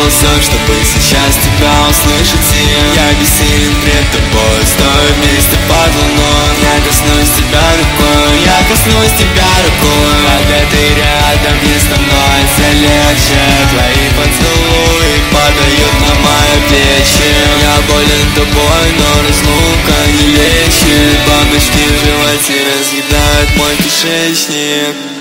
сделал все, чтобы сейчас тебя услышать. И я бессилен пред тобой, стою вместе под луной. Я коснусь тебя рукой, я коснусь тебя рукой. Когда ты рядом и со мной, все легче. Твои поцелуи падают на мои плечи. Я болен тобой, но разлука не лечит. Бабочки в животе разъедают мой кишечник.